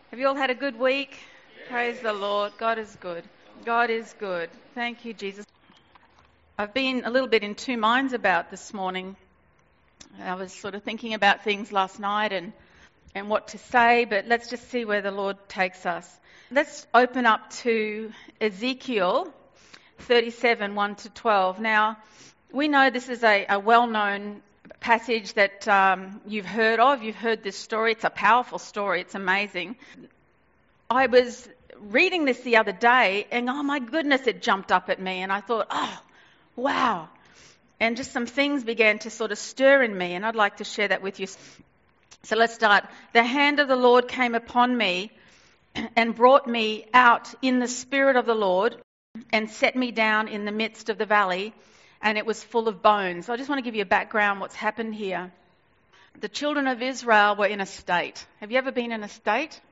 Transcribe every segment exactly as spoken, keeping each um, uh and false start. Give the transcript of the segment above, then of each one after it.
Have you all had a good week? Praise the Lord. God is good. God is good. Thank you, Jesus. I've been a little bit in two minds about this morning. I was sort of thinking about things last night and, and what to say, but let's just see where the Lord takes us. Let's open up to Ezekiel thirty-seven, one to twelve. Now, we know this is a, a well-known passage that um, you've heard of. You've heard this story. It's a powerful story. It's amazing. I was reading this the other day and, oh my goodness, it jumped up at me. And I thought, oh, wow. And just some things began to sort of stir in me, and I'd like to share that with you. So let's start. The hand of the Lord came upon me and brought me out in the spirit of the Lord and set me down in the midst of the valley, and it was full of bones. So I just want to give you a background what's happened here. The children of Israel were in a state. Have you ever been in a state?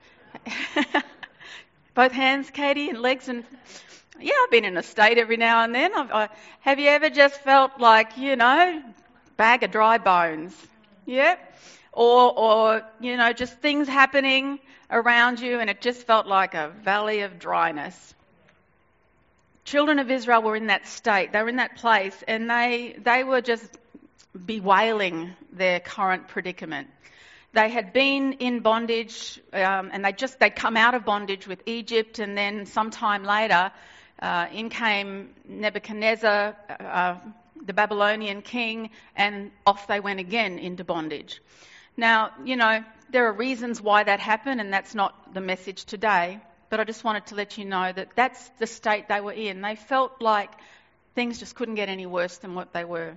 Both hands, Katie, and legs, and yeah, I've been in a state every now and then. I've, I, have you ever just felt like, you know, bag of dry bones? Yeah, or or you know, just things happening around you, and it just felt like a valley of dryness. Children of Israel were in that state. They were in that place, and they they were just bewailing their current predicament. They had been in bondage, um, and they just they'd come out of bondage with Egypt, and then sometime later, uh, in came Nebuchadnezzar, uh, the Babylonian king, and off they went again into bondage. Now, you know, there are reasons why that happened, and that's not the message today. But I just wanted to let you know that that's the state they were in. They felt like things just couldn't get any worse than what they were.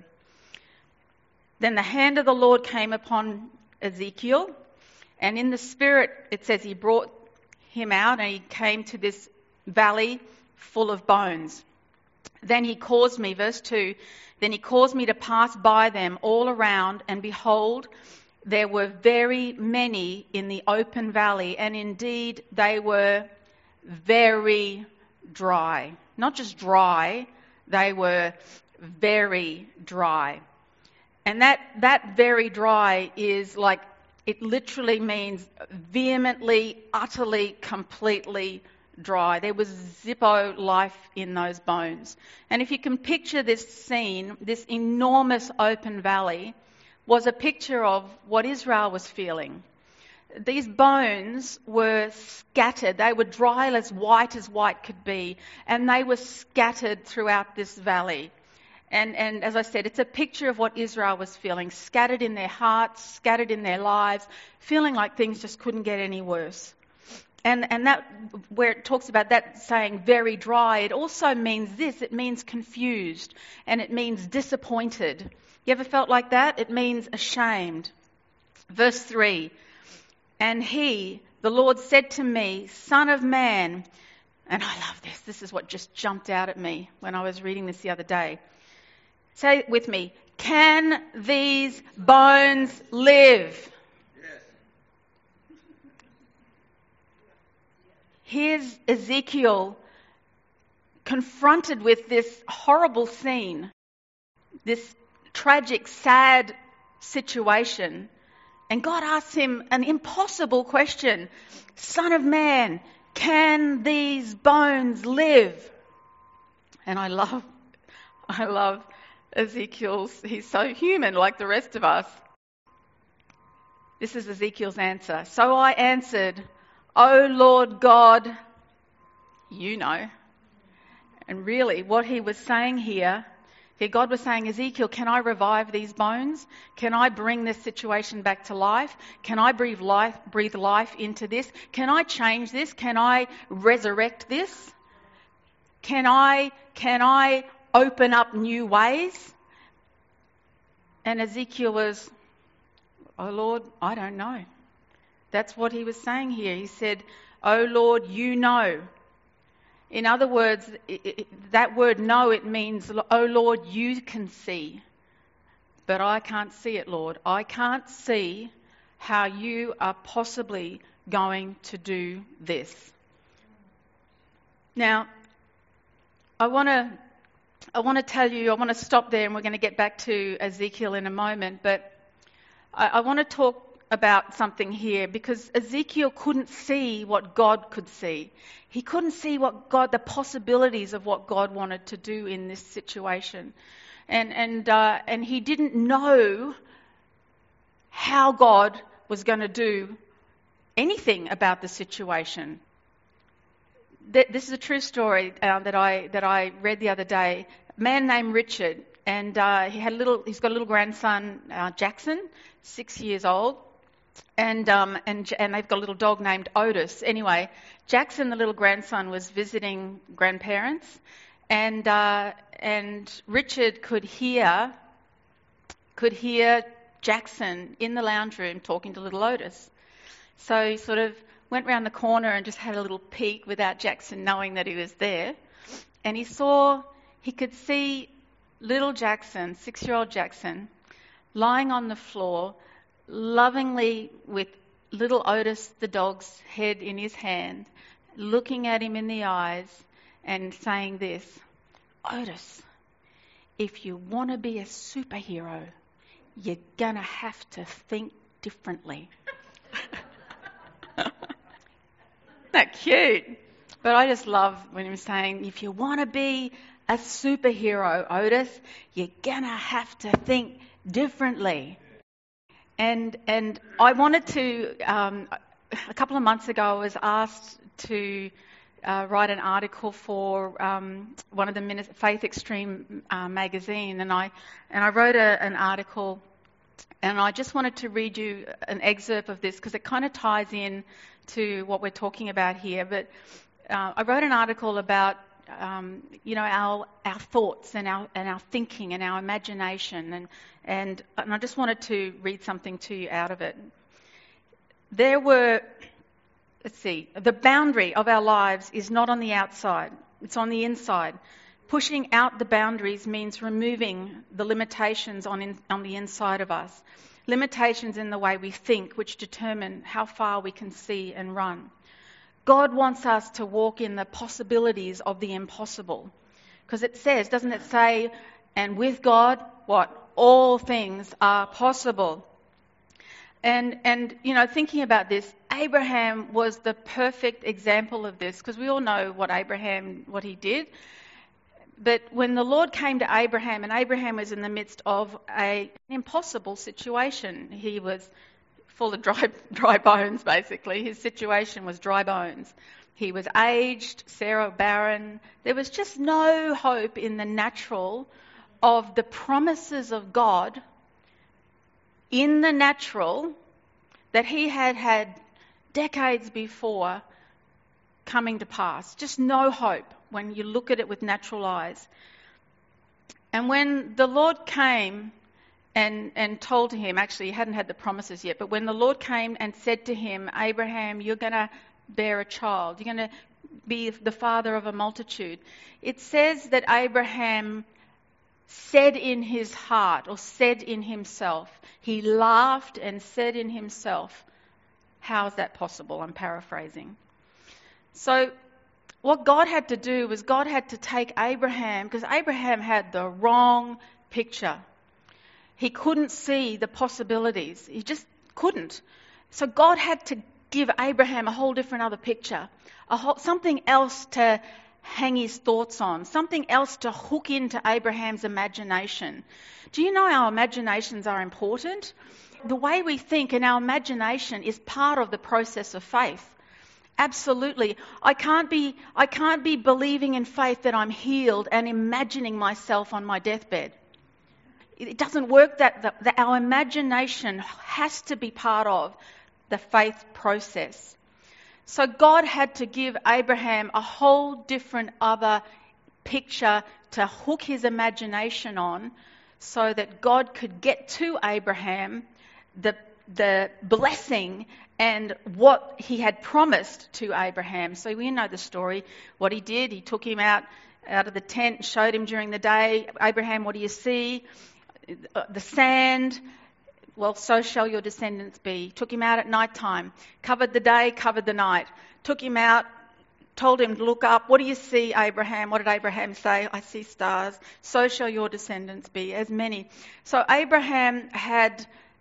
Then the hand of the Lord came upon Ezekiel, and in the spirit, it says he brought him out, and he came to this valley full of bones. Then he caused me, verse two, then he caused me to pass by them all around, and behold, there were very many in the open valley, and indeed they were very dry. Not just dry, they were very dry. And that, that very dry is like, it literally means vehemently, utterly, completely dry. There was zippo life in those bones. And if you can picture this scene, this enormous open valley was a picture of what Israel was feeling. These bones were scattered. They were dry as white as white could be, and they were scattered throughout this valley. And, and as I said, it's a picture of what Israel was feeling, scattered in their hearts, scattered in their lives, feeling like things just couldn't get any worse. And, and that, where it talks about that saying very dry, it also means this, it means confused, and it means disappointed. You ever felt like that? It means ashamed. Verse three, and he, the Lord said to me, Son of man, and I love this, this is what just jumped out at me when I was reading this the other day. Say it with me, can these bones live? Yes. Here's Ezekiel confronted with this horrible scene, this tragic, sad situation. And God asks him an impossible question. Son of man, can these bones live? And I love, I love Ezekiel's, he's so human like the rest of us. This is Ezekiel's answer. So I answered, O Lord God, you know. And really what he was saying here, God was saying, Ezekiel, can I revive these bones? Can I bring this situation back to life? Can I breathe life, breathe life into this? Can I change this? Can I resurrect this? Can I, can I open up new ways? And Ezekiel was, oh Lord, I don't know. That's what he was saying here. He said, oh Lord, you know. In other words, it, it, that word know, it means, oh Lord, you can see. But I can't see it, Lord. I can't see how you are possibly going to do this. Now, I want to I want to tell you, I want to stop there, and we're going to get back to Ezekiel in a moment, but I, I want to talk about something here, because Ezekiel couldn't see what God could see. He couldn't see what God, the possibilities of what God wanted to do in this situation. And, and, uh, and he didn't know how God was going to do anything about the situation. This is a true story uh, that I that I read the other day. A man named Richard, and uh, he had a little. He's got a little grandson, uh, Jackson, six years old, and um and and they've got a little dog named Otis. Anyway, Jackson, the little grandson, was visiting grandparents, and uh, and Richard could hear could hear Jackson in the lounge room talking to little Otis. So he sort of went round the corner and just had a little peek without Jackson knowing that he was there. And he saw, he could see little Jackson, six-year-old Jackson, lying on the floor, lovingly with little Otis, the dog's head in his hand, looking at him in the eyes and saying this, "Otis, if you want to be a superhero, you're going to have to think differently." Isn't that cute? But I just love when he was saying, if you want to be a superhero, Otis, you're going to have to think differently. And and I wanted to, um, a couple of months ago, I was asked to uh, write an article for um, one of the Min- Faith Extreme uh, magazine, and I and I wrote a, an article, and I just wanted to read you an excerpt of this because it kind of ties in to what we're talking about here. But uh, I wrote an article about um, you know our our thoughts and our and our thinking and our imagination, and and and I just wanted to read something to you out of it. There were, let's see, the boundary of our lives is not on the outside; it's on the inside. Pushing out the boundaries means removing the limitations on in, on the inside of us. Limitations in the way we think, which determine how far we can see and run. God wants us to walk in the possibilities of the impossible. Because it says, doesn't it say, and with God, what? All things are possible. And, and you know, thinking about this, Abraham was the perfect example of this, because we all know what Abraham, what he did. But when the Lord came to Abraham, and Abraham was in the midst of a, an impossible situation, he was full of dry, dry bones, basically. His situation was dry bones. He was aged, Sarah barren. There was just no hope in the natural of the promises of God in the natural that he had had decades before coming to pass. Just no hope when you look at it with natural eyes. And when the Lord came and, and told him, actually he hadn't had the promises yet, but when the Lord came and said to him, Abraham, you're going to bear a child, you're going to be the father of a multitude. It says that Abraham said in his heart, or said in himself, he laughed and said in himself, how is that possible? I'm paraphrasing. So what God had to do was God had to take Abraham, because Abraham had the wrong picture. He couldn't see the possibilities. He just couldn't. So God had to give Abraham a whole different other picture, a whole, something else to hang his thoughts on, something else to hook into Abraham's imagination. Do you know our imaginations are important? The way we think and our imagination is part of the process of faith. Absolutely. I can't be I can't be believing in faith that I'm healed and imagining myself on my deathbed. It doesn't work that, that, that our imagination has to be part of the faith process. So God had to give Abraham a whole different other picture to hook his imagination on so that God could get to Abraham the the blessing and what he had promised to Abraham. So we know the story, what he did. He took him out, out of the tent, showed him during the day, Abraham, what do you see? The sand. Well, so shall your descendants be. Took him out at night time, covered the day, covered the night. Took him out, told him to look up. What do you see, Abraham? What did Abraham say? I see stars. So shall your descendants be, as many. So Abraham had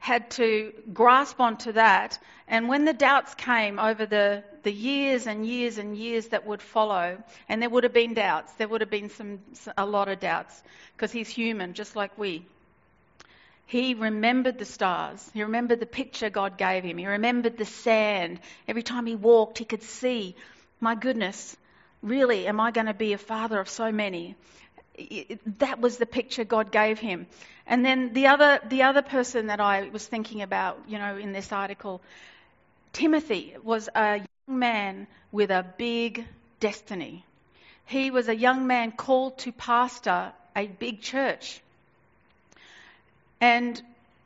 had to grasp onto that. And when the doubts came over the, the years and years and years that would follow, and there would have been doubts, there would have been some a lot of doubts, because he's human, just like we. He remembered the stars. He remembered the picture God gave him. He remembered the sand. Every time he walked, he could see, my goodness, really, am I going to be a father of so many? That was the picture God gave him. And then the other the other person that I was thinking about, you know, in this article, Timothy was a young man with a big destiny. He was a young man called to pastor a big church. And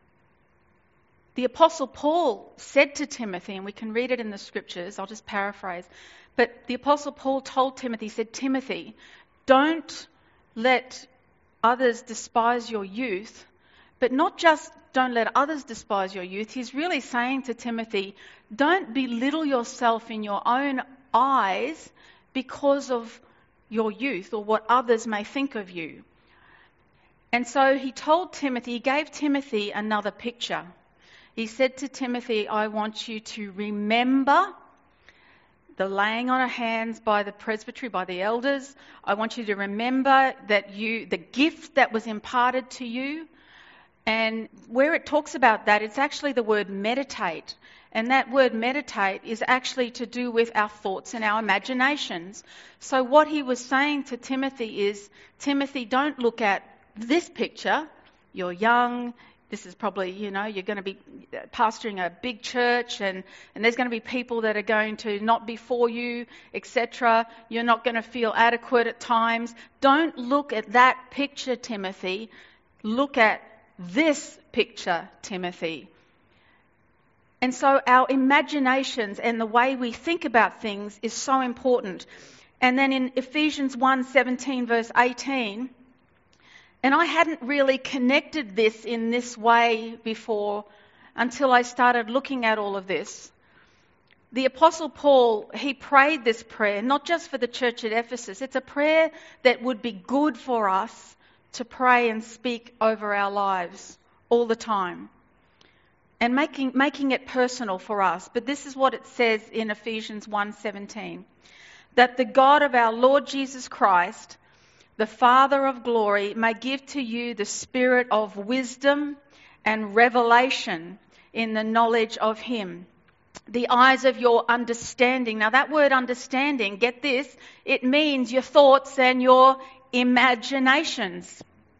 the Apostle Paul said to Timothy, and we can read it in the scriptures, I'll just paraphrase, but the Apostle Paul told Timothy, he said, Timothy, don't let others despise your youth, but not just don't let others despise your youth. He's really saying to Timothy, don't belittle yourself in your own eyes because of your youth or what others may think of you. And so he told Timothy, he gave Timothy another picture. He said to Timothy, I want you to remember the laying on of hands by the presbytery, by the elders. I want you to remember that you, the gift that was imparted to you. And where it talks about that, it's actually the word meditate. And that word meditate is actually to do with our thoughts and our imaginations. So what he was saying to Timothy is, Timothy, don't look at this picture. You're young. This is probably, you know, you're going to be pastoring a big church and, and there's going to be people that are going to not be for you, et cetera. You're not going to feel adequate at times. Don't look at that picture, Timothy. Look at this picture, Timothy. And so our imaginations and the way we think about things is so important. And then in Ephesians one seventeen verse eighteen, and I hadn't really connected this in this way before until I started looking at all of this. The Apostle Paul, he prayed this prayer, not just for the church at Ephesus. It's a prayer that would be good for us to pray and speak over our lives all the time. And making, making it personal for us. But this is what it says in Ephesians one seventeen. That the God of our Lord Jesus Christ, the Father of glory, may give to you the spirit of wisdom and revelation in the knowledge of him. The eyes of your understanding. Now that word understanding, get this, it means your thoughts and your imaginations.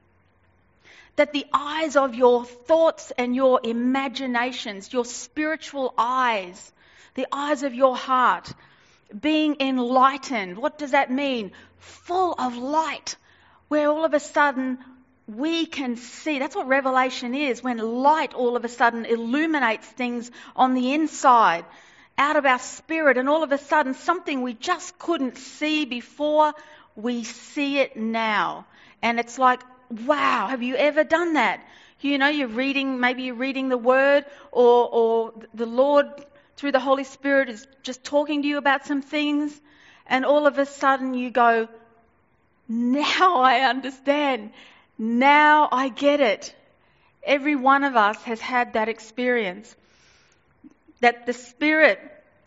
That the eyes of your thoughts and your imaginations, your spiritual eyes, the eyes of your heart, being enlightened. What does that mean? Full of light, where all of a sudden we can see. That's what revelation is, when light all of a sudden illuminates things on the inside, out of our spirit, and all of a sudden something we just couldn't see before, we see it now. And it's like, wow, have you ever done that? You know, you're reading, maybe you're reading the Word, or, or the Lord through the Holy Spirit is just talking to you about some things, and all of a sudden you go, now I understand. Now I get it. Every one of us has had that experience. That the Spirit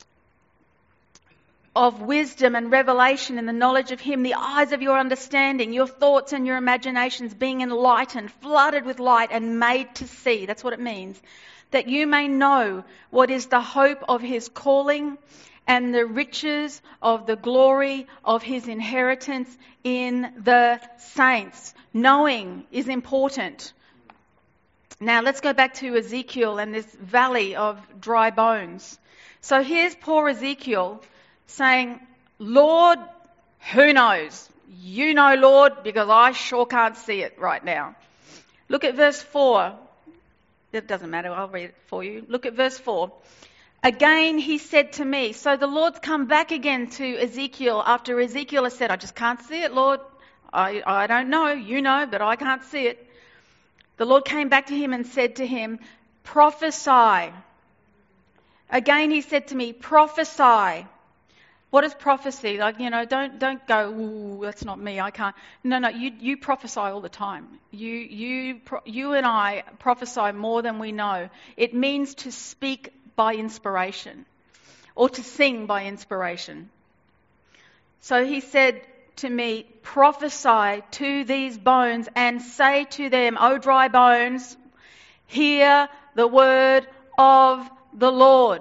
of wisdom and revelation in the knowledge of him, the eyes of your understanding, your thoughts and your imaginations being enlightened, flooded with light and made to see. That's what it means. That you may know what is the hope of his calling and the riches of the glory of his inheritance in the saints. Knowing is important. Now let's go back to Ezekiel and this valley of dry bones. So here's poor Ezekiel saying, Lord, who knows? You know, Lord, because I sure can't see it right now. Look at verse four. It doesn't matter, I'll read it for you. Look at verse four. Again he said to me, so the Lord's come back again to Ezekiel after Ezekiel has said, I just can't see it, Lord. I, I don't know, you know, but I can't see it. The Lord came back to him and said to him, prophesy. Again he said to me, prophesy. What is prophecy? Like, you know, don't don't go, ooh, that's not me, I can't. No, no, you you prophesy all the time. You you you and I prophesy more than we know. It means to speak by inspiration or to sing by inspiration. So he said to me, prophesy to these bones and say to them, O dry bones, hear the word of the Lord.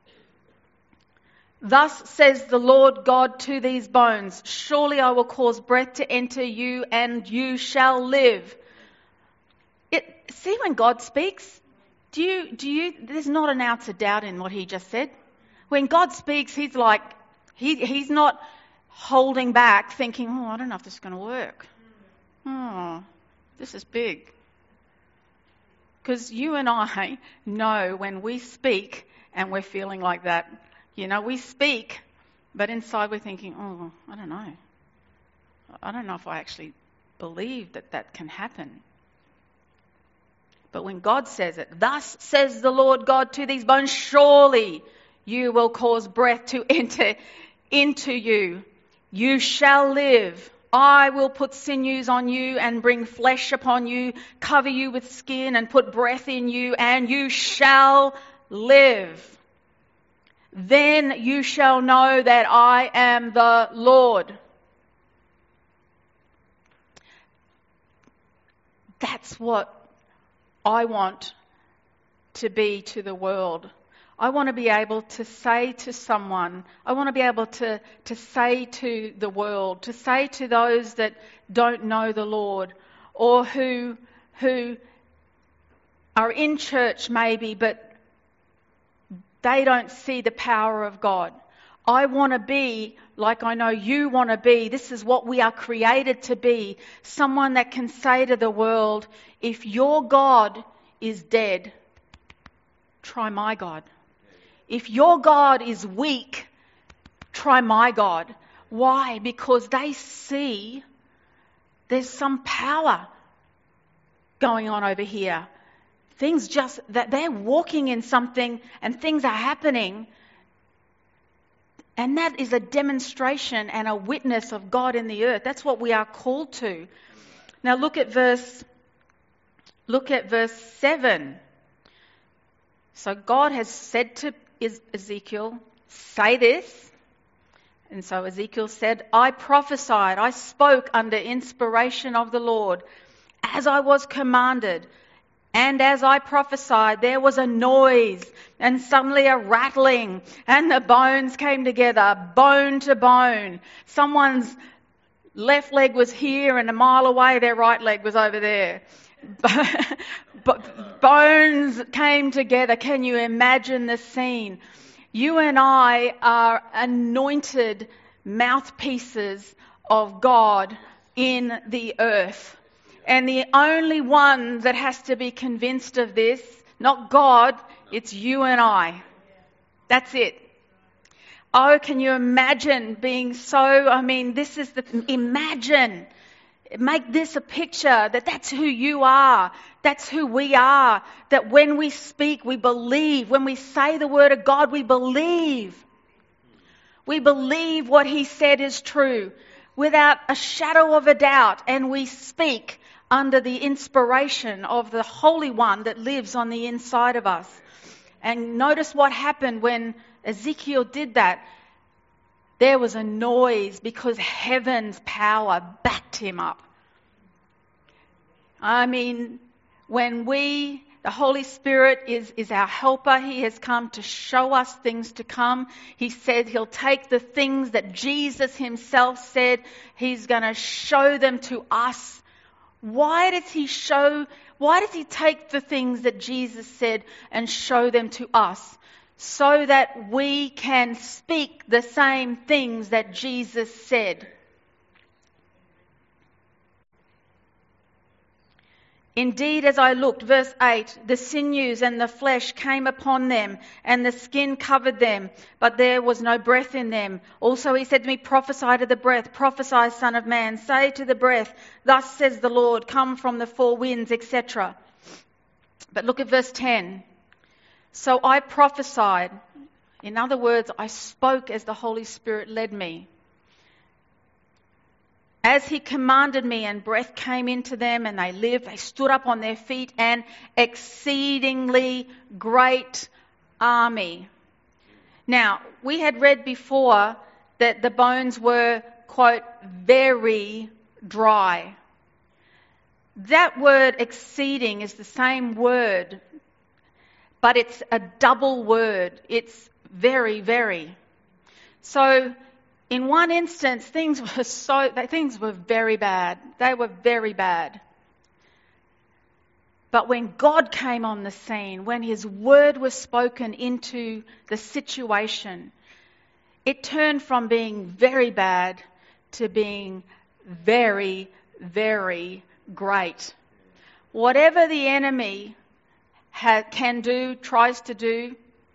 Thus says the Lord God to these bones, surely I will cause breath to enter you and you shall live. It, see when God speaks, do you, do you, there's not an ounce of doubt in what he just said. When God speaks, he's like, he, he's not holding back thinking, oh, I don't know if this is going to work. Oh, this is big. Because you and I know when we speak and we're feeling like that. You know, we speak, but inside we're thinking, oh, I don't know. I don't know if I actually believe that that can happen. But when God says it, thus says the Lord God to these bones, surely you will cause breath to enter into you. You shall live. I will put sinews on you and bring flesh upon you, cover you with skin and put breath in you, and you shall live. Then you shall know that I am the Lord. That's what I want to be to the world. I want to be able to say to someone, I want to be able to, to say to the world, to say to those that don't know the Lord or who, who are in church maybe, but they don't see the power of God. I want to be like I know you want to be. This is what we are created to be. Someone that can say to the world, if your God is dead, try my God. If your God is weak, try my God. Why? Because they see there's some power going on over here. Things just, that they're walking in something and things are happening. And that is a demonstration and a witness of God in the earth. That's what we are called to. Now look at verse, look at verse seven. So God has said to Ezekiel, say this. And so Ezekiel said, I prophesied, I spoke under inspiration of the Lord, as I was commanded. And as I prophesied, there was a noise and suddenly a rattling and the bones came together, bone to bone. Someone's left leg was here and a mile away their right leg was over there. But bones came together. Can you imagine the scene? You and I are anointed mouthpieces of God in the earth. And the only one that has to be convinced of this, not God, it's you and I. That's it. Oh, can you imagine being so, I mean, this is the, imagine, make this a picture that that's who you are. That's who we are. That when we speak, we believe. When we say the word of God, we believe. We believe what he said is true without a shadow of a doubt. And we speak under the inspiration of the Holy One that lives on the inside of us. And notice what happened when Ezekiel did that. There was a noise because heaven's power backed him up. I mean, when we, the Holy Spirit is, is our helper, he has come to show us things to come. He said he'll take the things that Jesus himself said, he's going to show them to us. Why does he show, why does he take the things that Jesus said and show them to us? So that we can speak the same things that Jesus said. Indeed, as I looked, verse eight, the sinews and the flesh came upon them, and the skin covered them, but there was no breath in them. Also he said to me, prophesy to the breath, prophesy, son of man, say to the breath, thus says the Lord, come from the four winds, et cetera. But look at verse ten. So I prophesied. In other words, I spoke as the Holy Spirit led me. As he commanded me, and breath came into them, and they lived, they stood up on their feet, an exceedingly great army. Now, we had read before that the bones were, quote, very dry. That word exceeding is the same word, but it's a double word. It's very, very. So, in one instance, things were so things were very bad. They were very bad. But when God came on the scene, when His word was spoken into the situation, it turned from being very bad to being very, very great. Whatever the enemy ha- can do, tries to do,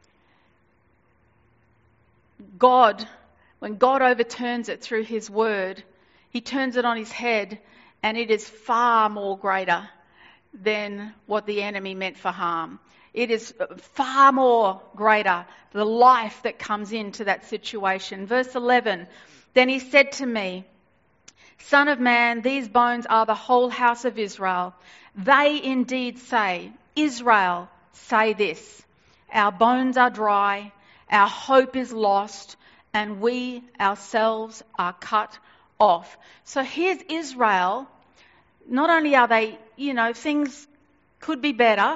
God, when God overturns it through His word, He turns it on His head, and it is far more greater than what the enemy meant for harm. It is far more greater, the life that comes into that situation. Verse eleven, then He said to me, Son of man, these bones are the whole house of Israel. They indeed say, Israel, say this, our bones are dry, our hope is lost, and we ourselves are cut off. So here's Israel. Not only are they, you know, things could be better,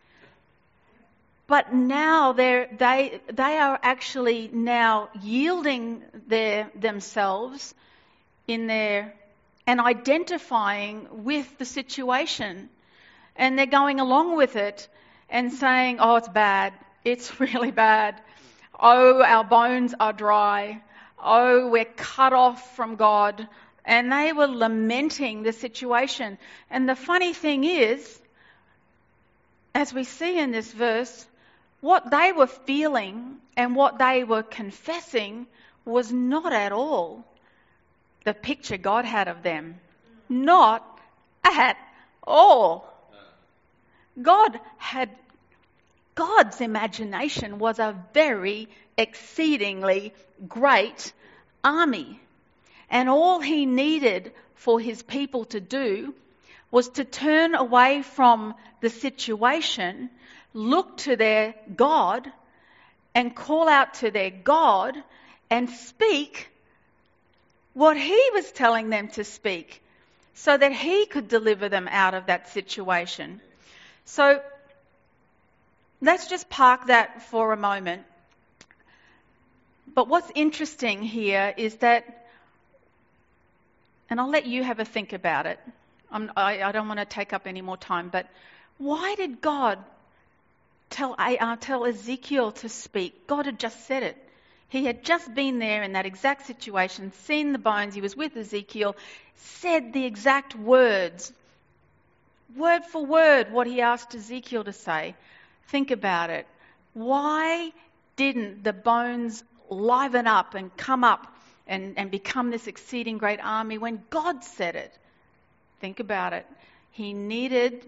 but now they're, they they are actually now yielding their themselves in their and identifying with the situation, and they're going along with it and saying, "Oh, it's bad. It's really bad. Oh, our bones are dry. Oh, we're cut off from God." And they were lamenting the situation. And the funny thing is, as we see in this verse, what they were feeling and what they were confessing was not at all the picture God had of them. Not at all. God had, God's imagination was a very exceedingly great army. And all He needed for His people to do was to turn away from the situation, look to their God, and call out to their God and speak what He was telling them to speak, so that He could deliver them out of that situation. So let's just park that for a moment. But what's interesting here is that, and I'll let you have a think about it. I'm, I, I don't want to take up any more time, but why did God tell, uh, tell Ezekiel to speak? God had just said it. He had just been there in that exact situation, seen the bones. He was with Ezekiel, said the exact words, word for word, what He asked Ezekiel to say. Think about it. Why didn't the bones liven up and come up and, and become this exceeding great army when God said it? Think about it. He needed,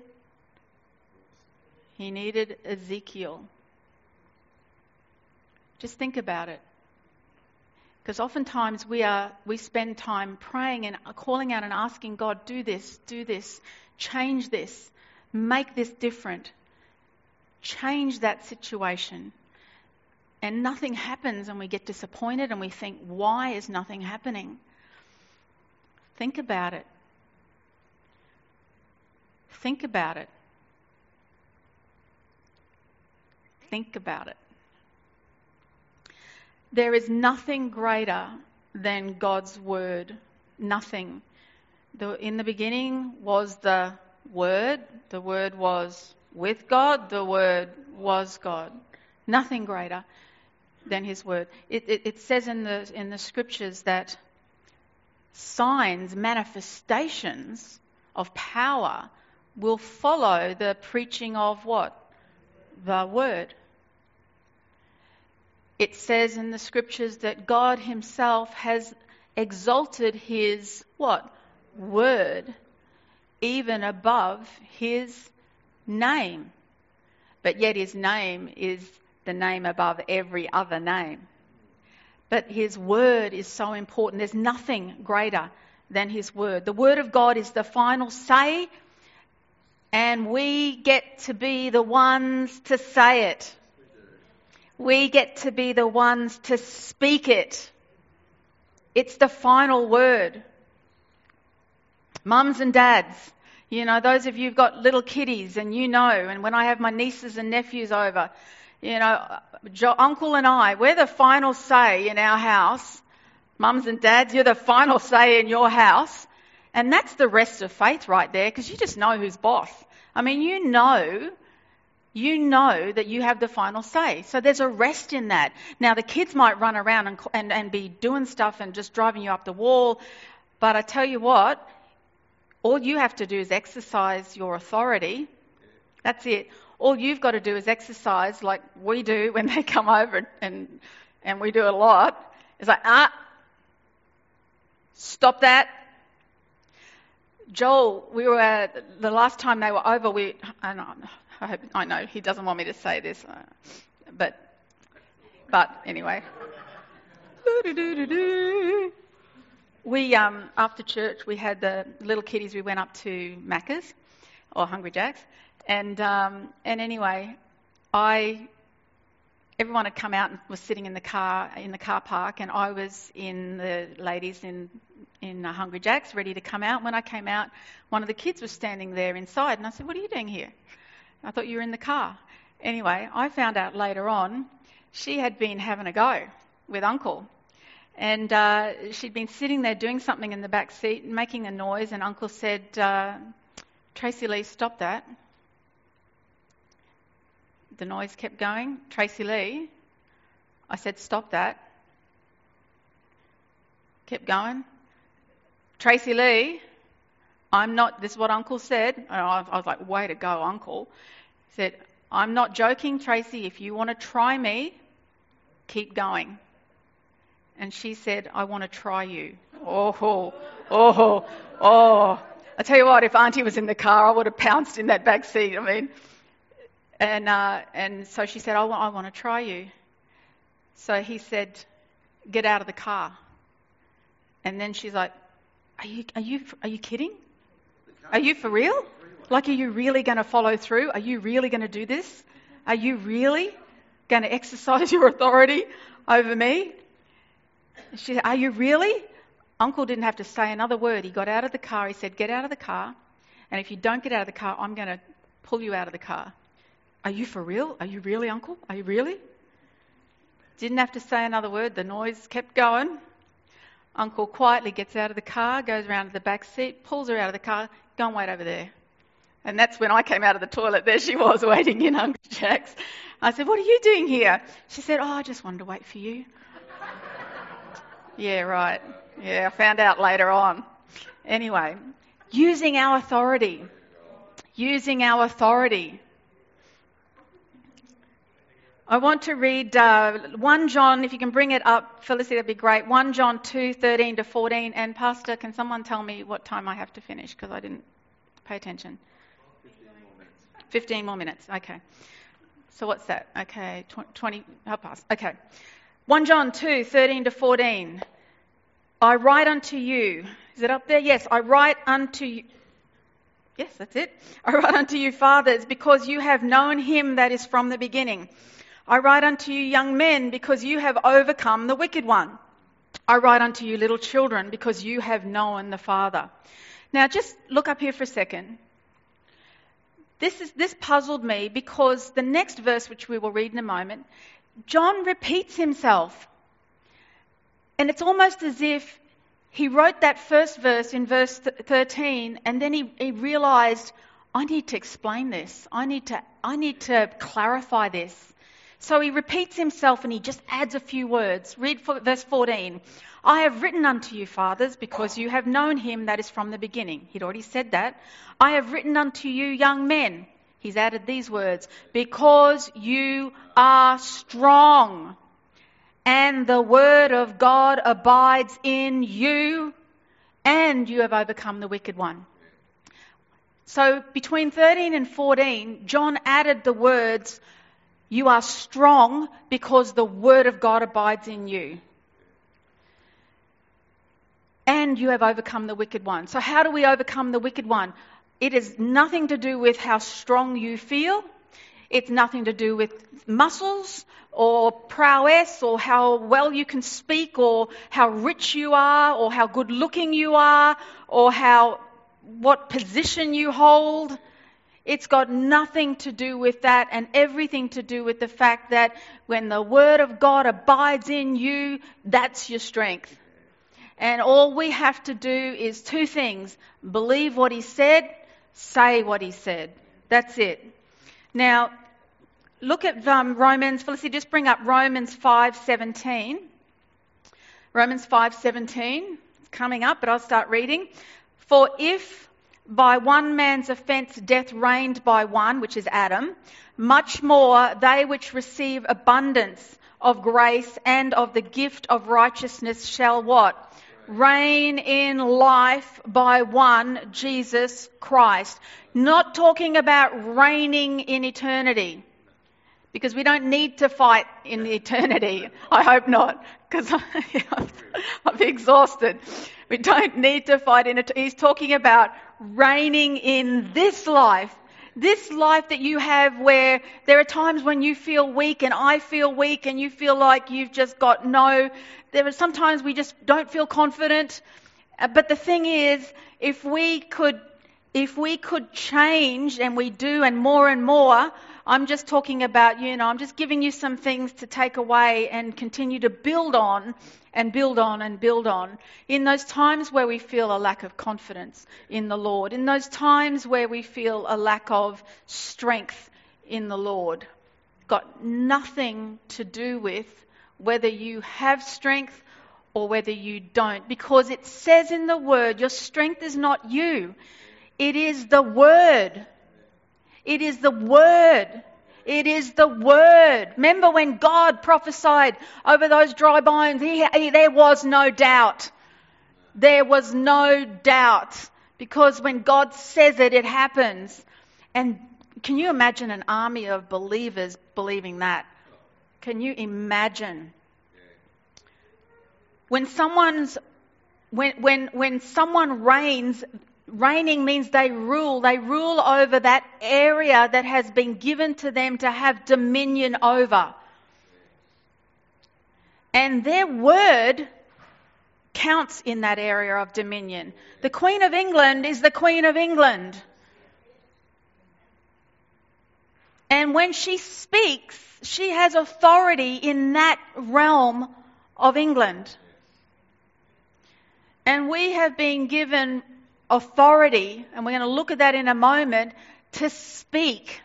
he needed Ezekiel. Just think about it. Because oftentimes we are we spend time praying and calling out and asking God, do this, do this, change this, make this different, change that situation. And nothing happens, and we get disappointed and we think, why is nothing happening? Think about it. Think about it. Think about it. There is nothing greater than God's word. Nothing. The, in the beginning was the Word. The Word was with God. The Word was God. Nothing greater than His word. It, it, it says in the in the scriptures that signs, manifestations of power will follow the preaching of what? The word. It says in the scriptures that God Himself has exalted His what? Word even above His name. But yet His name is the name above every other name. But his word is so important. There's nothing greater than his word. The word of God is the final say, and we get to be the ones to say it. We get to be the ones to speak it. It's the final word. Mums and dads, you know, those of you who've got little kiddies and you know, and when I have my nieces and nephews over, you know, jo- Uncle and I, we're the final say in our house. Mums and dads, you're the final say in your house. And that's the rest of faith right there, because you just know who's boss. I mean, you know, you know that you have the final say. So there's a rest in that. Now, the kids might run around and, and, and be doing stuff and just driving you up the wall. But I tell you what, all you have to do is exercise your authority. That's it. All you've got to do is exercise like we do when they come over, and and we do a lot. It's like, ah, stop that. Joel, we were, the last time they were over, we, I know, I, hope, I know he doesn't want me to say this, uh, but, but anyway. We, um, after church, we had the little kiddies, we went up to Macca's, or Hungry Jack's, and, um, and anyway, I, everyone had come out and was sitting in the car, in the car park, and I was in the ladies in in uh, Hungry Jack's, ready to come out. When I came out, one of the kids was standing there inside, and I said, "What are you doing here?" I thought you were in the car. Anyway, I found out later on, she had been having a go with Uncle, and uh, she'd been sitting there doing something in the back seat, making a noise, and Uncle said, uh, "Tracy Lee, stop that." The noise kept going. "Tracy Lee," I said, "Stop that." Kept going. "Tracy Lee, I'm not," this is what Uncle said. And I was like, "Way to go, Uncle." He said, "I'm not joking, Tracy. If you want to try me, keep going." And she said, "I want to try you." Oh, oh, oh. I tell you what, if Auntie was in the car, I would have pounced in that back seat. I mean, and uh, and so she said, I want, I want to try you. So he said, "Get out of the car." And then she's like, Are you, are you, are you kidding? Are you for real? Like, are you really going to follow through? Are you really going to do this? Are you really going to exercise your authority over me? She said, "Are you really?" Uncle didn't have to say another word. He got out of the car. He said, "Get out of the car. And if you don't get out of the car, I'm going to pull you out of the car." Are you for real? Are you really, Uncle? Are you really? Didn't have to say another word. The noise kept going. Uncle quietly gets out of the car, goes around to the back seat, pulls her out of the car, "Go and wait over there." And that's when I came out of the toilet. There she was, waiting in Hungry Jack's. I said, "What are you doing here?" She said, "Oh, I just wanted to wait for you." Yeah, right. Yeah, I found out later on. Anyway, using our authority. Using our authority. I want to read uh, First John, if you can bring it up, Felicity, that'd be great. First John two, thirteen to fourteen. And Pastor, can someone tell me what time I have to finish? Because I didn't pay attention. fifteen more minutes. fifteen more minutes, okay. So what's that? Okay, twenty, half past. Okay. First John two, thirteen to fourteen. I write unto you. Is it up there? Yes, I write unto you. Yes, that's it. I write unto you, fathers, because you have known him that is from the beginning. I write unto you, young men, because you have overcome the wicked one. I write unto you, little children, because you have known the Father. Now, just look up here for a second. This is this puzzled me because the next verse, which we will read in a moment, John repeats himself. And it's almost as if he wrote that first verse in verse thirteen, and then he, he realised, I need to explain this. I need to, I need to clarify this. So he repeats himself and he just adds a few words. Read for verse fourteen. I have written unto you, fathers, because you have known him that is from the beginning. He'd already said that. I have written unto you, young men. He's added these words. Because you are strong, and the word of God abides in you, and you have overcome the wicked one. So between thirteen and fourteen, John added the words, You are strong because the word of God abides in you. And you have overcome the wicked one. So how do we overcome the wicked one? It is nothing to do with how strong you feel. It's nothing to do with muscles or prowess or how well you can speak or how rich you are or how good looking you are or how what position you hold. It's got nothing to do with that and everything to do with the fact that when the word of God abides in you, that's your strength. And all we have to do is two things. Believe what he said, say what he said. That's it. Now, look at um, Romans. Felicity, just bring up Romans five seventeen. Romans five seventeen. It's coming up, but I'll start reading. For if by one man's offence death reigned by one, which is Adam, much more they which receive abundance of grace and of the gift of righteousness shall what? Reign in life by one, Jesus Christ. Not talking about reigning in eternity, because we don't need to fight in eternity. I hope not, because I'm exhausted. We don't need to fight in it. He's talking about reigning in this life. This life that you have where there are times when you feel weak and I feel weak and you feel like you've just got no... There are sometimes we just don't feel confident. But the thing is, if we could, if we could change, and we do, and more and more, I'm just talking about, you know, I'm just giving you some things to take away and continue to build on and build on and build on. In those times where we feel a lack of confidence in the Lord, in those times where we feel a lack of strength in the Lord, got nothing to do with whether you have strength or whether you don't. Because it says in the Word, your strength is not you. It is the Word. It is the Word. It is the Word. Remember when God prophesied over those dry bones, he, he, there was no doubt. There was no doubt. Because when God says it, it happens. And can you imagine an army of believers believing that? Can you imagine? When someone's, when when when someone reigns, reigning means they rule. They rule over that area that has been given to them to have dominion over. And their word counts in that area of dominion. The Queen of England is the Queen of England. And when she speaks, she has authority in that realm of England. And we have been given authority, and we're going to look at that in a moment, to speak.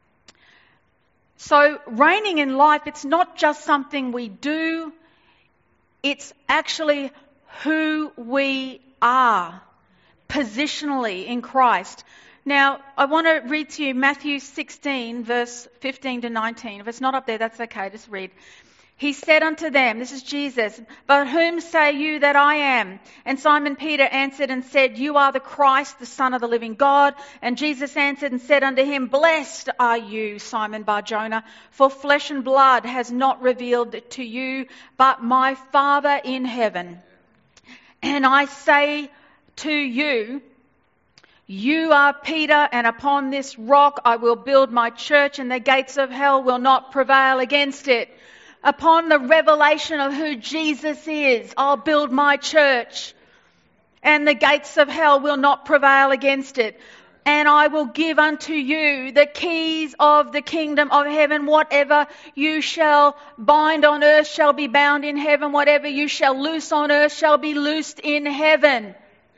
So reigning in life, it's not just something we do, it's actually who we are positionally in Christ. Now, I want to read to you Matthew sixteen, verse fifteen to nineteen. If it's not up there, that's okay, just read. He said unto them, this is Jesus, but whom say you that I am? And Simon Peter answered and said, you are the Christ, the Son of the living God. And Jesus answered and said unto him, blessed are you, Simon Bar-Jonah, for flesh and blood has not revealed it to you, but my Father in heaven. And I say to you, you are Peter, and upon this rock I will build my church, and the gates of hell will not prevail against it. Upon the revelation of who Jesus is, I'll build my church, and the gates of hell will not prevail against it. And I will give unto you the keys of the kingdom of heaven. Whatever you shall bind on earth shall be bound in heaven. Whatever you shall loose on earth shall be loosed in heaven.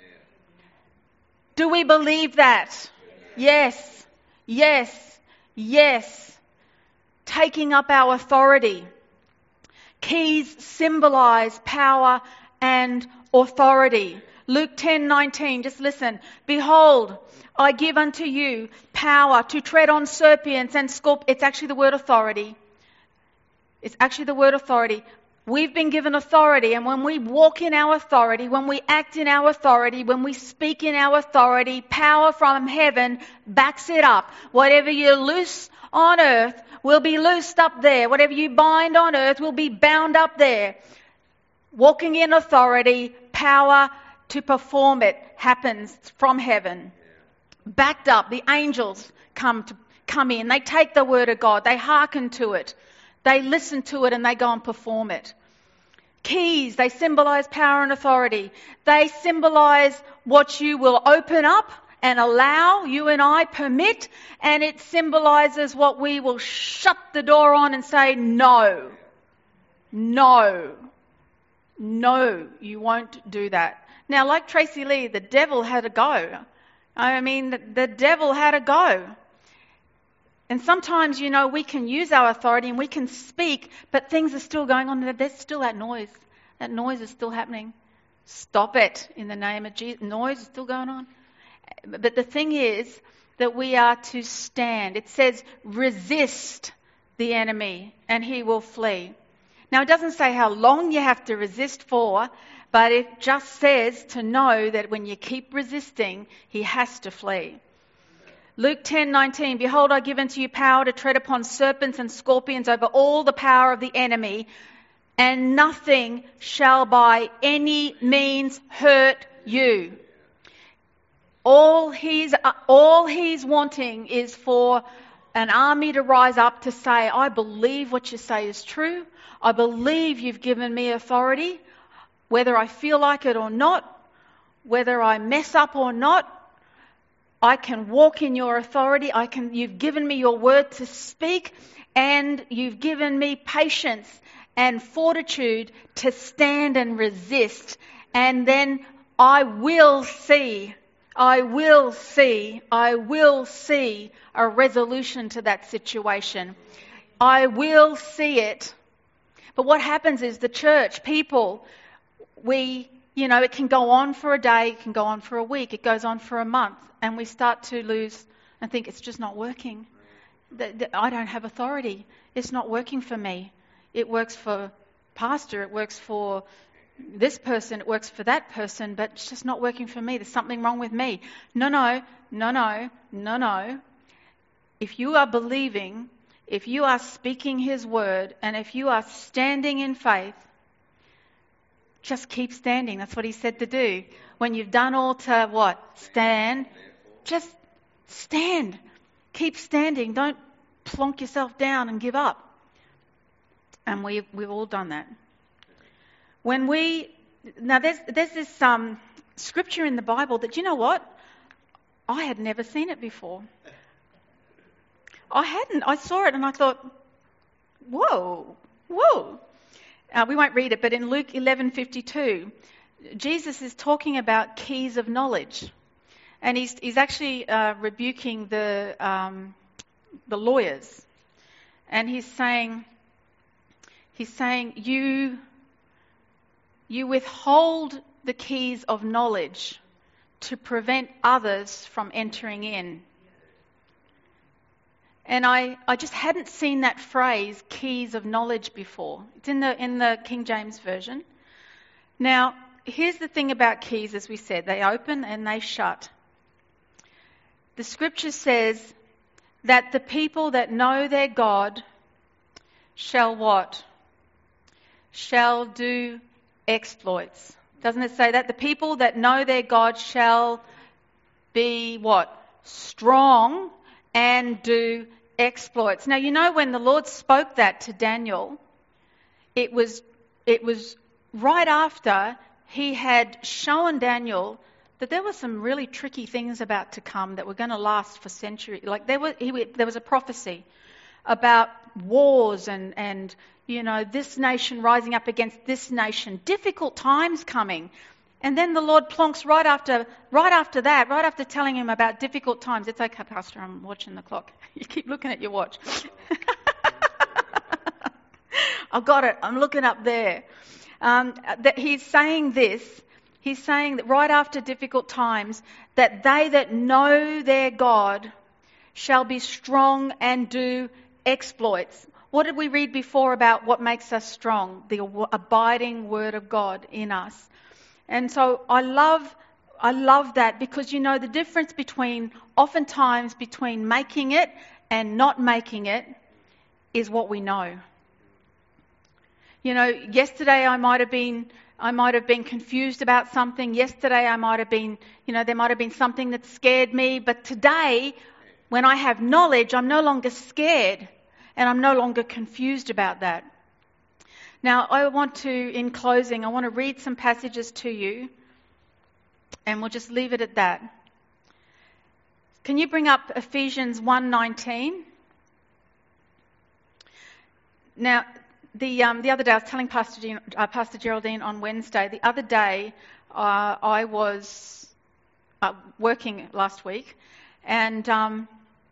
Do we believe that? Yes, yes, yes. Taking up our authority. Keys symbolize power and authority. Luke ten nineteen, just listen. Behold, I give unto you power to tread on serpents and scorpions. It's actually the word authority. It's actually the word authority. We've been given authority, and when we walk in our authority, when we act in our authority, when we speak in our authority, power from heaven backs it up. Whatever you loose on earth will be loosed up there. Whatever you bind on earth will be bound up there. Walking in authority, power to perform it happens from heaven. Backed up, the angels come to come in. They take the word of God. They hearken to it. They listen to it and they go and perform it. Keys, they symbolize power and authority. They symbolize what you will open up and allow, you and I permit, and it symbolizes what we will shut the door on and say, no, no, no, you won't do that. Now, like Tracy Lee, the devil had a go. I mean, the, the devil had a go. And sometimes, you know, we can use our authority and we can speak, but things are still going on. There's still that noise. That noise is still happening. Stop it in the name of Jesus. Noise is still going on. But the thing is that we are to stand. It says, resist the enemy and he will flee. Now, it doesn't say how long you have to resist for, but it just says to know that when you keep resisting, he has to flee. Luke ten nineteen, behold, I give unto you power to tread upon serpents and scorpions over all the power of the enemy, and nothing shall by any means hurt you. All he's, uh, all he's wanting is for an army to rise up to say, I believe what you say is true. I believe you've given me authority, whether I feel like it or not, whether I mess up or not. I can walk in your authority. I can. You've given me your word to speak, and you've given me patience and fortitude to stand and resist. And then I will see, I will see, I will see a resolution to that situation. I will see it. But what happens is the church, people, we, you know, it can go on for a day, it can go on for a week, it goes on for a month. And we start to lose and think it's just not working. I don't have authority. It's not working for me. It works for pastor, it works for this person, it works for that person, but it's just not working for me. There's something wrong with me. No, no, no, no, no, no. If you are believing, if you are speaking his word, and if you are standing in faith, just keep standing. That's what he said to do. When you've done all to what? Stand. Just stand. Keep standing. Don't plonk yourself down and give up. And we've, we've all done that. When we, now there's, there's this um, scripture in the Bible that, you know what? I had never seen it before. I hadn't. I saw it and I thought, whoa, whoa. Uh, we won't read it, but in Luke eleven fifty-two, Jesus is talking about keys of knowledge. And he's, he's actually uh, rebuking the um, the lawyers. And he's saying, he's saying, you, you withhold the keys of knowledge to prevent others from entering in. And I, I just hadn't seen that phrase, keys of knowledge, before. It's in the in the King James Version. Now, here's the thing about keys, as we said. They open and they shut. The scripture says that the people that know their God shall what? Shall do exploits. Doesn't it say that? The people that know their God shall be what? Strong and do exploits. Now, you know, when the Lord spoke that to Daniel, it was it was right after he had shown Daniel that there were some really tricky things about to come that were going to last for centuries. Like there was, he, there was a prophecy about wars and, and, you know, this nation rising up against this nation, difficult times coming. And then the Lord plonks right after, right after that, right after telling him about difficult times. It's okay, Pastor, I'm watching the clock. You keep looking at your watch. I've got it. I'm looking up there. Um, that he's saying this. He's saying that right after difficult times, that they that know their God shall be strong and do exploits. What did we read before about what makes us strong? The abiding word of God in us. And so I love, I love that, because you know the difference between, oftentimes between making it and not making it is what we know. You know, yesterday I might have been, I might have been confused about something. Yesterday I might have been, you know, there might have been something that scared me. But today, when I have knowledge, I'm no longer scared and I'm no longer confused about that. Now, I want to, in closing, I want to read some passages to you, and we'll just leave it at that. Can you bring up Ephesians one nineteen? Now, the um, the other day, I was telling Pastor, Jean, uh, Pastor Geraldine on Wednesday, the other day uh, I was uh, working last week, and um,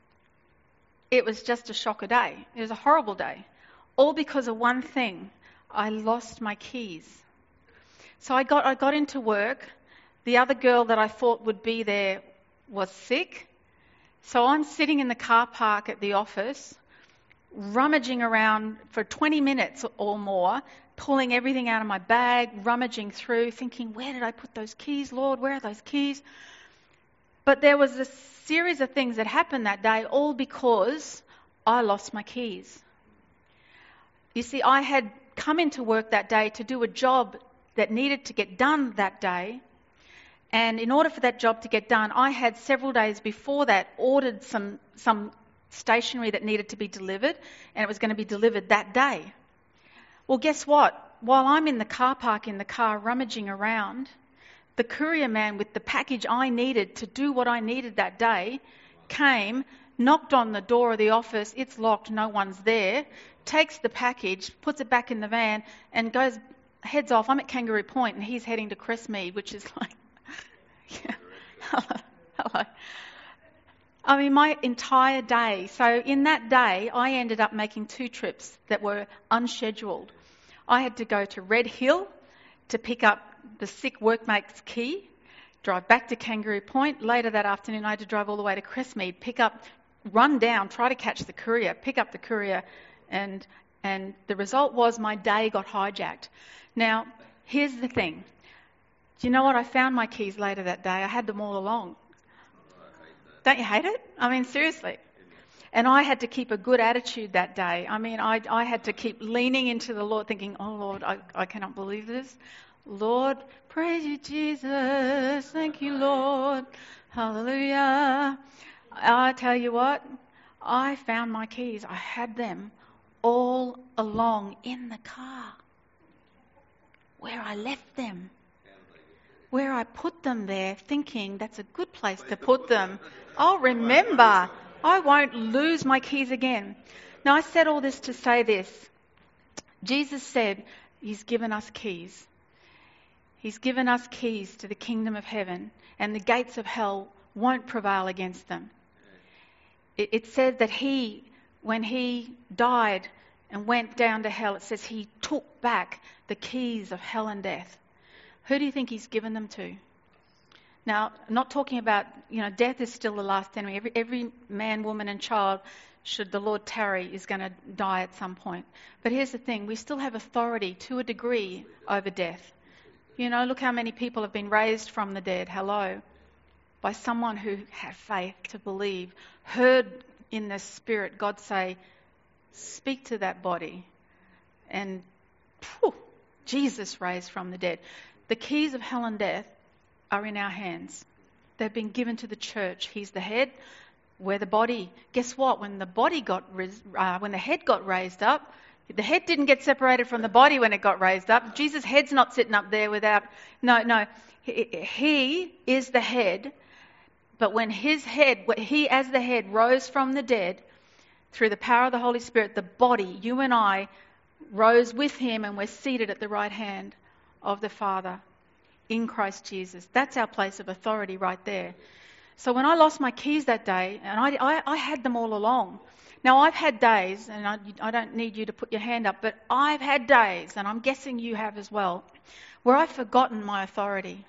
it was just a shocker day. It was a horrible day. All because of one thing. I lost my keys. So I got I got into work. The other girl that I thought would be there was sick. So I'm sitting in the car park at the office, rummaging around for twenty minutes or more, pulling everything out of my bag, rummaging through, thinking, where did I put those keys, Lord? Where are those keys? But there was a series of things that happened that day, all because I lost my keys. You see, I had come into work that day to do a job that needed to get done that day. And in order for that job to get done, I had several days before that ordered some some stationery that needed to be delivered, and it was going to be delivered that day. Well, guess what? While I'm in the car park in the car rummaging around, the courier man with the package I needed to do what I needed that day came, knocked on the door of the office. It's locked, no one's there. Takes the package, puts it back in the van, and goes, heads off. I'm at Kangaroo Point, and he's heading to Crestmead, which is like, yeah, hello, hello. I mean, my entire day. So in that day, I ended up making two trips that were unscheduled. I had to go to Red Hill to pick up the sick workmate's key, drive back to Kangaroo Point. Later that afternoon, I had to drive all the way to Crestmead, pick up, run down, try to catch the courier, pick up the courier, and and the result was my day got hijacked. Now, here's the thing. Do you know what? I found my keys later that day. I had them all along. Don't you hate it? I mean, seriously. And I had to keep a good attitude that day. I mean, I, I had to keep leaning into the Lord, thinking, oh, Lord, I, I cannot believe this. Lord, praise you, Jesus. Thank you, Lord. Hallelujah. I tell you what, I found my keys. I had them all along in the car where I left them, where I put them there, thinking that's a good place to put them. I'll remember. I won't lose my keys again. Now, I said all this to say this. Jesus said he's given us keys. He's given us keys to the kingdom of heaven, and the gates of hell won't prevail against them. It, it said that he, when he died and went down to hell, it says he took back the keys of hell and death. Who do you think he's given them to? Now, I'm not talking about, you know, death is still the last enemy. Every, every man, woman and child, should the Lord tarry, is going to die at some point. But here's the thing. We still have authority to a degree over death. You know, look how many people have been raised from the dead. Hello. By someone who had faith to believe, heard in the Spirit God say, speak to that body. And whew, Jesus raised from the dead. The keys of hell and death are in our hands. They've been given to the church. He's the head. We're the body. Guess what? When the body got, uh, when the head got raised up, the head didn't get separated from the body when it got raised up. Jesus' head's not sitting up there without, no, no. He, he is the head, but when his head, he as the head rose from the dead through the power of the Holy Spirit, the body, you and I, rose with him and we're seated at the right hand of the Father in Christ Jesus. That's our place of authority right there. So when I lost my keys that day, and I, I, I had them all along. Now I've had days, and I, I don't need you to put your hand up, but I've had days, and I'm guessing you have as well, where I've forgotten my authority.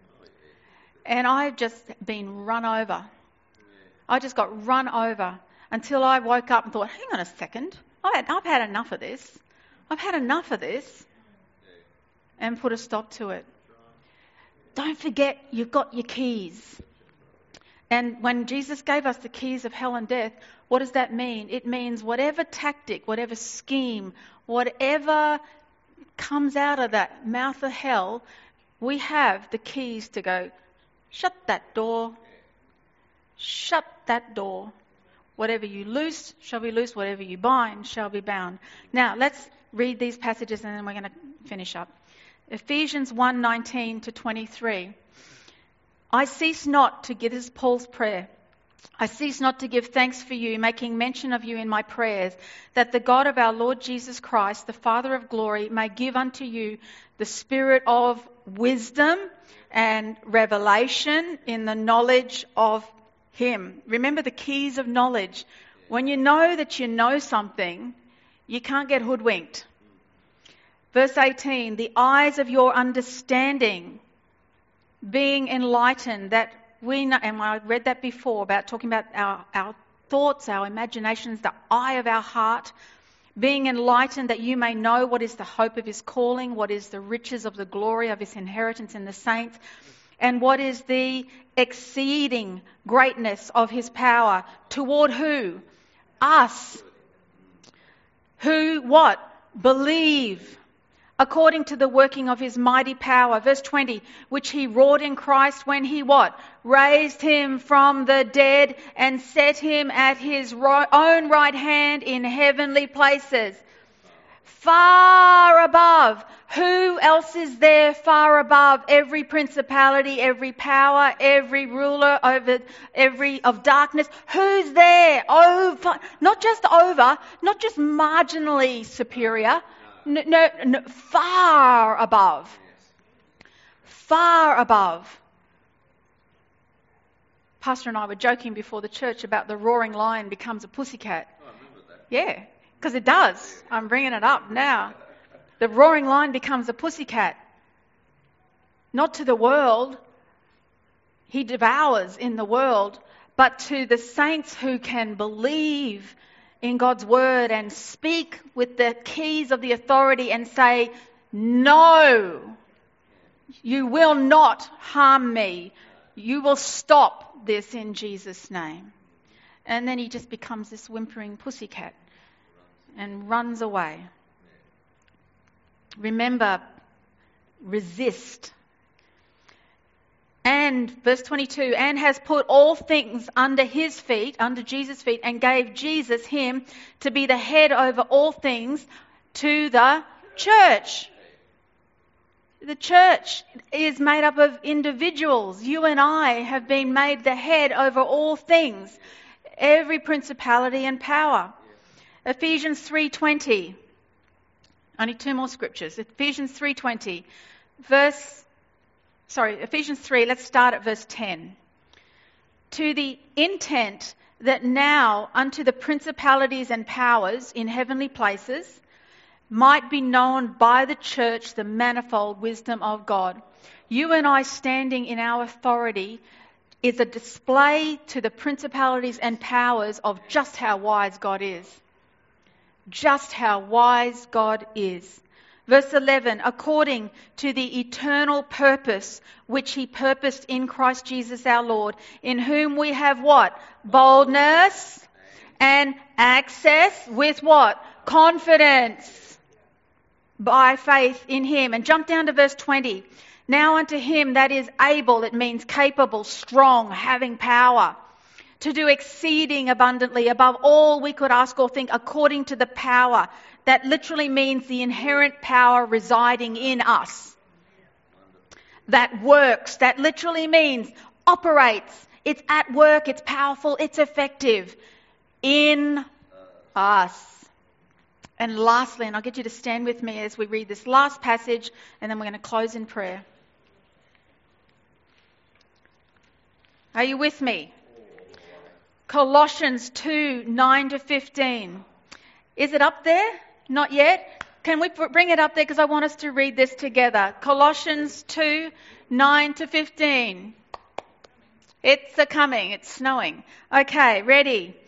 And I've just been run over. I just got run over until I woke up and thought, hang on a second, I've had, I've had enough of this. I've had enough of this. And put a stop to it. Don't forget you've got your keys. And when Jesus gave us the keys of hell and death, what does that mean? It means whatever tactic, whatever scheme, whatever comes out of that mouth of hell, we have the keys to go, shut that door. Shut that door. Whatever you loose shall be loosed. Whatever you bind shall be bound. Now, let's read these passages and then we're going to finish up. Ephesians one nineteen to twenty-three. I cease not to give, this is Paul's prayer. I cease not to give thanks for you, making mention of you in my prayers, that the God of our Lord Jesus Christ, the Father of glory, may give unto you the spirit of wisdom and revelation in the knowledge of Him. Remember the keys of knowledge. When you know that you know something, you can't get hoodwinked. Verse eighteen, the eyes of your understanding being enlightened, that we know, and I read that before about talking about our, our thoughts, our imaginations, the eye of our heart, being enlightened that you may know what is the hope of His calling, what is the riches of the glory of His inheritance in the saints, and what is the exceeding greatness of His power toward who? Us. Who, what? Believe. According to the working of His mighty power. Verse twenty, which He wrought in Christ when He what? Raised Him from the dead and set Him at His ro- own right hand in heavenly places. Far above. Who else is there far above every principality, every power, every ruler over every of darkness? Who's there? Over, not just over, not just marginally superior. No, no, no, far above. Far above. Pastor and I were joking before the church about the roaring lion becomes a pussycat. Oh, I remember that. Yeah, because it does. I'm bringing it up now. The roaring lion becomes a pussycat. Not to the world. He devours in the world. But to the saints who can believe in God's word and speak with the keys of the authority and say, no, you will not harm me. You will stop this in Jesus' name. And then he just becomes this whimpering pussycat and runs away. Remember, resist. And, verse twenty-two, and has put all things under His feet, under Jesus' feet, and gave Jesus, Him, to be the head over all things to the church. The church is made up of individuals. You and I have been made the head over all things, every principality and power. Ephesians three twenty. Only two more scriptures. Ephesians three twenty, verse Sorry, Ephesians three, let's start at verse ten. To the intent that now unto the principalities and powers in heavenly places might be known by the church the manifold wisdom of God. You and I standing in our authority is a display to the principalities and powers of just how wise God is. Just how wise God is. Verse eleven, according to the eternal purpose which He purposed in Christ Jesus our Lord, in whom we have what? Boldness and access with what? Confidence by faith in Him. And jump down to verse twenty. Now unto Him that is able, it means capable, strong, having power, to do exceeding abundantly above all we could ask or think, according to the power. That literally means the inherent power residing in us. That works. That literally means operates. It's at work. It's powerful. It's effective in us. And lastly, and I'll get you to stand with me as we read this last passage, and then we're going to close in prayer. Are you with me? Colossians two, nine to fifteen. Is it up there? Not yet? Can we bring it up there because I want us to read this together. Colossians two, nine to fifteen. It's a coming. It's snowing. Okay, ready.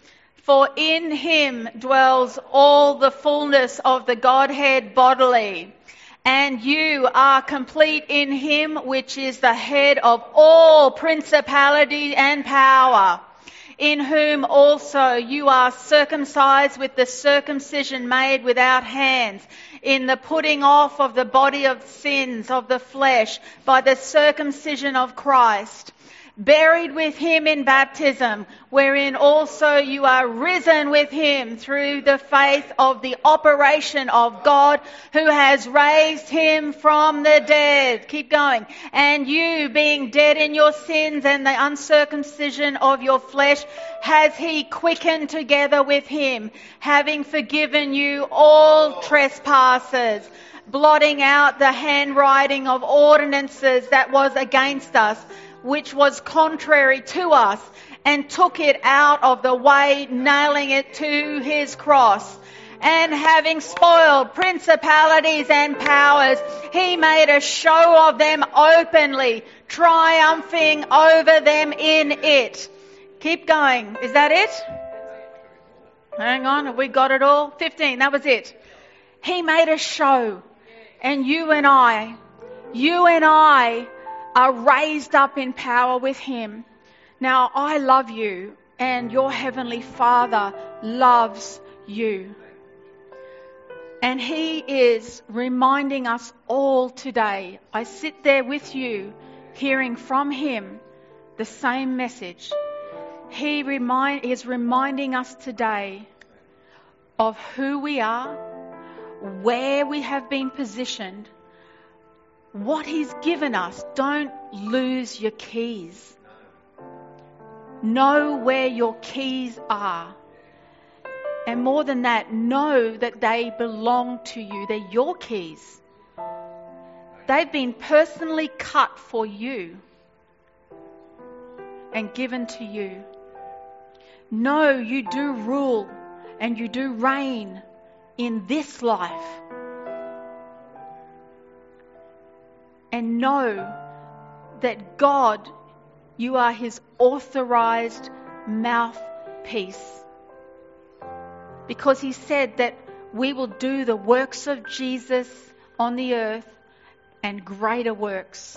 For in him dwells all the fullness of the Godhead bodily. And you are complete in him, which is the head of all principality and power, in whom also you are circumcised with the circumcision made without hands, in the putting off of the body of sins of the flesh by the circumcision of Christ, buried with him in baptism, wherein also you are risen with him through the faith of the operation of God, who has raised him from the dead. Keep going. And you, being dead in your sins and the uncircumcision of your flesh, has he quickened together with him, having forgiven you all trespasses, blotting out the handwriting of ordinances that was against us, which was contrary to us, and took it out of the way, nailing it to his cross. And having spoiled principalities and powers, he made a show of them openly, triumphing over them in it. Keep going. Is that it? Hang on, have we got it all? fifteen, that was it. He made a show. And you and I, you and I are raised up in power with him. Now, I love you, and your heavenly Father loves you. And he is reminding us all today. I sit there with you, hearing from him the same message. He remind, is reminding us today of who we are, where we have been positioned, what he's given us. Don't lose your keys. Know where your keys are. And more than that, know that they belong to you. They're your keys. They've been personally cut for you and given to you. Know you do rule and you do reign in this life. And know that God, you are his authorized mouthpiece. Because he said that we will do the works of Jesus on the earth and greater works.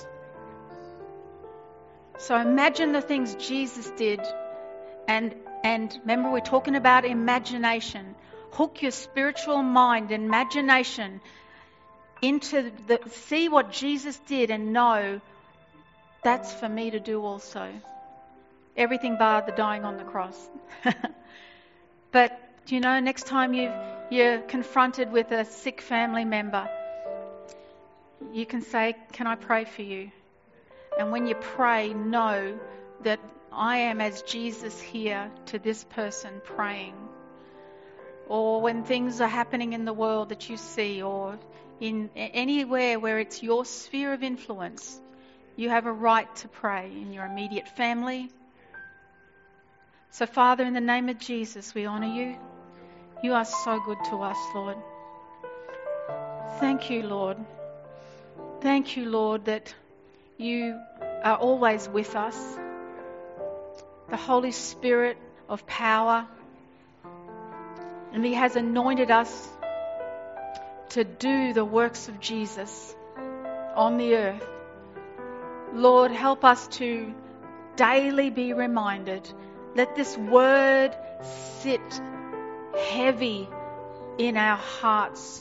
So imagine the things Jesus did. And, and remember, we're talking about imagination. Hook your spiritual mind, imagination, into the, see what Jesus did and know that's for me to do also. Everything bar the dying on the cross. But, you know, next time you you're confronted with a sick family member, you can say, can I pray for you? And when you pray, know that I am as Jesus here to this person praying. Or when things are happening in the world that you see, or in anywhere where it's your sphere of influence, you have a right to pray in your immediate family. So, Father, in the name of Jesus, we honour you. You are so good to us, Lord. Thank you, Lord. Thank you, Lord, that you are always with us. The Holy Spirit of power. And he has anointed us to do the works of Jesus on the earth. Lord, help us to daily be reminded. Let this word sit heavy in our hearts.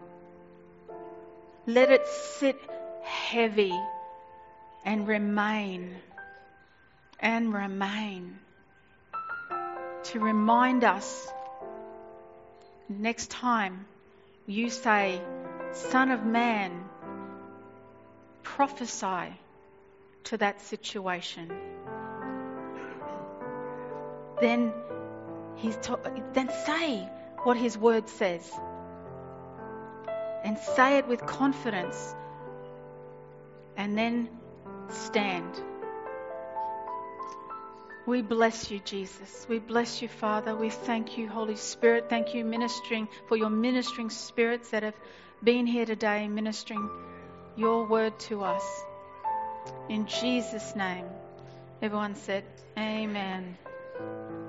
Let it sit heavy and remain and remain to remind us next time you say, Son of Man, prophesy to that situation. Then he's to- then say what his word says. And say it with confidence. And then stand. We bless you, Jesus. We bless you, Father. We thank you, Holy Spirit. Thank you, ministering, for your ministering spirits that have been here today, ministering your word to us. In Jesus' name. Everyone said, Amen.